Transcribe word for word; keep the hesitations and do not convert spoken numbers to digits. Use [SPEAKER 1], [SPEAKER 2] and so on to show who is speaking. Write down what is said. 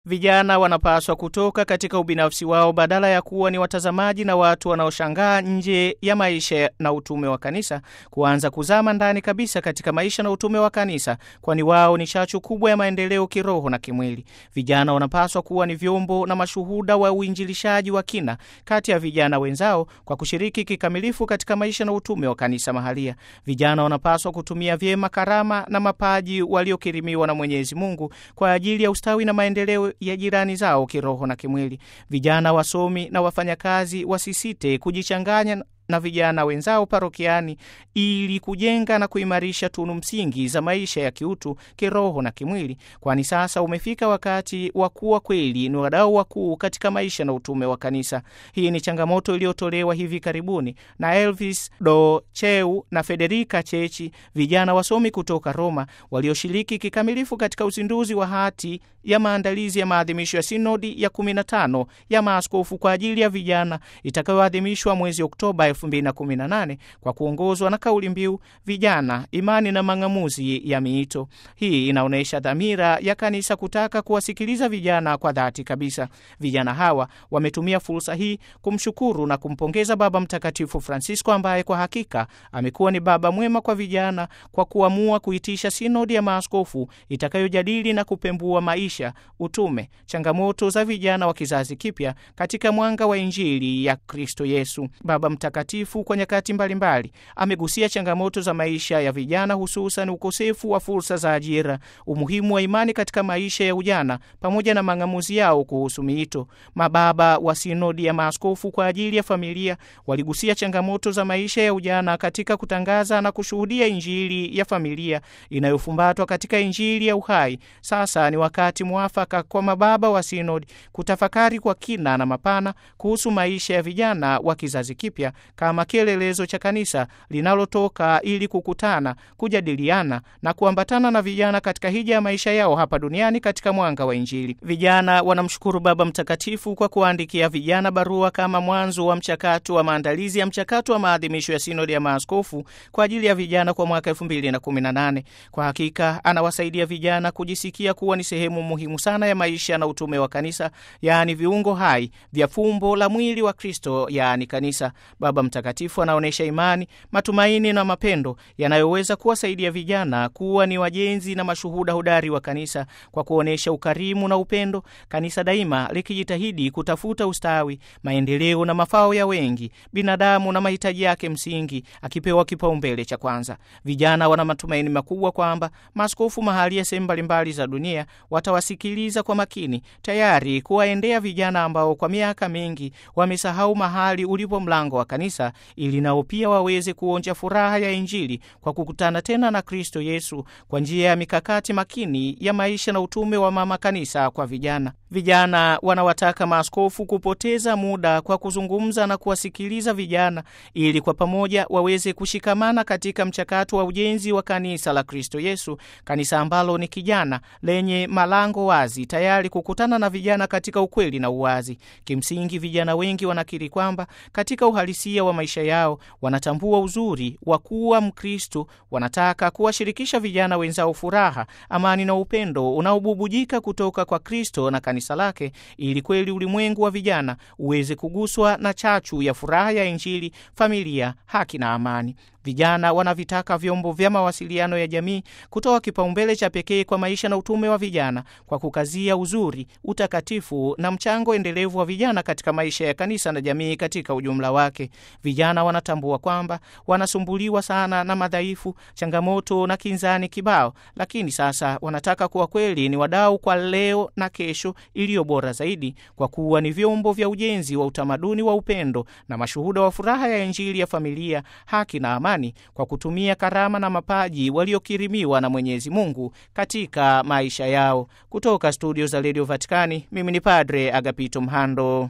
[SPEAKER 1] Vijana wanapaswa kutoka katika ubinafsi wao badala ya kuwa ni watazamaji na watu wanaoshangaa nje ya maisha na utume wa kanisa, kuanza kuzama ndani kabisa katika maisha na utume wa kanisa, kwani wao ni chachu kubwa ya maendeleo kiroho na kimwili. Vijana wanapaswa kuwa ni vyombo na mashuhuda wa uinjilishaji wa kina kati ya vijana wenzao kwa kushiriki kikamilifu katika maisha na utume wa kanisa mahalia. Vijana wanapaswa kutumia vyema karama na mapaji waliokirimiwa na Mwenyezi Mungu kwa ajili ya ustawi na maendeleo ya jirani zao kiroho na kimwili. Vijana wasomi na wafanyakazi wasisite kujichanganya na vijana wenzao parokiani ili kujenga na kuimarisha tunu msingi za maisha ya kiutu, kiroho na kimwili, kwani sasa umefika wakati wa kuwa kweli ni wadau wakuu katika maisha na utume wa kanisa. Hii ni changamoto iliyotolewa hivi karibuni na Elvis Do Cheu na Federica Chechi, vijana wasomi kutoka Roma walioshiriki kikamilifu katika uzinduzi wa hati ya maandalizi ya maadhimisho ya sinodi ya kumi na tano ya maaskofu kwa ajili ya vijana itakayoadhimishwa mwezi Oktoba elfu mbili na kumi na nane kwa kuongozwa na kauli mbiu vijana, imani na mang'amuzi ya miito. Hii inaonyesha dhamira ya kanisa kutaka kuwasikiliza vijana kwa dhati kabisa. Vijana hawa wametumia fursa hii kumshukuru na kumpongeza Baba Mtakatifu Francisco, ambaye kwa hakika amekuwa ni baba mwema kwa vijana kwa kuamua kuitisha sinodi ya maaskofu itakayojadili na kupembua maisha, utume, changamoto za vijana wa kizazi kipya katika mwanga wa Injili ya Kristo Yesu. Baba Mtakatifu kwa nyakati mbalimbali amegusia changamoto za maisha ya vijana, hususan ukosefu wa fursa za ajira, umuhimu wa imani katika maisha ya ujana pamoja na mang'amuzi yao kuhusu miito. Mababa wa sinodi ya maaskofu kwa ajili ya familia waligusia changamoto za maisha ya ujana katika kutangaza na kushuhudia Injili ya familia inayofumbatwa katika Injili ya uhai. Sasa ni wakati mwafaka kwa mababa wa sinodi kutafakari kwa kina na mapana kuhusu maisha ya vijana wa kizazi kipya kama kielelezo cha kanisa linalotoka ili kukutana, kujadiliana na kuambatana na vijana katika hija ya maisha yao hapa duniani katika mwanga wa Injili. Vijana wanamshukuru Baba Mtakatifu kwa kuandikia vijana barua kama mwanzo wa mchakato wa maandalizi ya mchakato wa maadhimisho ya sinodi ya maaskofu kwa ajili ya vijana kwa mwaka elfu mbili na kumi na nane. Kwa hakika anawasaidia vijana kujisikia kuwa ni sehemu muhimu sana ya maisha na utume wa kanisa, yaani viungo hai vya fumbo la mwili wa Kristo, yaani kanisa. Baba Mtakatifu anaonesha imani, matumaini na mapendo yanayoweza kuwasaidia vijana kuwa ni wajenzi na mashuhuda hodari wa kanisa kwa kuonesha ukarimu na upendo, kanisa daima likijitahidi kutafuta ustawi, maendeleo na mafao ya wengi, binadamu na mahitaji yake msingi akipewa kipaumbele cha kwanza. Vijana wana matumaini makubwa kwamba maaskofu mahali ya sehemu mbalimbali za dunia watawasikiliza kwa makini, tayari kuwaendea vijana ambao kwa miaka mingi wamesahau mahali ulipo mlango wa kanisa, ili nao pia waweze kuonja furaha ya Injili kwa kukutana tena na Kristo Yesu kwa njia ya mikakati makini ya maisha na utume wa mama kanisa kwa vijana. Vijana wanawataka maaskofu kupoteza muda kwa kuzungumza na kuwasikiliza vijana ili kwa pamoja waweze kushikamana katika mchakato wa ujenzi wa kanisa la Kristo Yesu, kanisa ambalo ni kijana lenye malango wazi tayari kukutana na vijana katika ukweli na uwazi. Kimsingi vijana wengi wanakiri kwamba katika uhalisia wa maisha yao wanatambua uzuri wa kuwa Mkristo, wanataka kuwashirikisha vijana wenzao furaha, amani na upendo unaobubujika kutoka kwa Kristo na kanisa lake, ili kweli ulimwengu wa vijana uweze kuguswa na chachu ya furaha ya Injili, familia, haki na amani. Vijana wanavitaka vyombo vya mawasiliano ya jamii kutoa kipaumbele cha pekee kwa maisha na utume wa vijana kwa kukazia uzuri, utakatifu na mchango endelevu wa vijana katika maisha ya kanisa na jamii katika ujumla wake. Vijana wanatambua kwamba wanasumbuliwa sana na madhaifu, changamoto na kinzani kibao, lakini sasa wanataka kuwa kweli ni wadau kwa leo na kesho iliyo bora zaidi, kwa kuwa ni vyombo vya ujenzi wa utamaduni wa upendo na mashuhuda wa furaha ya Injili ya familia, haki na amani, kwa kutumia karama na mapaji waliokirimiwa na Mwenyezi Mungu katika maisha yao. Kutoka studio za Radio Vatikani, mimi ni Padre Agapito Mhando.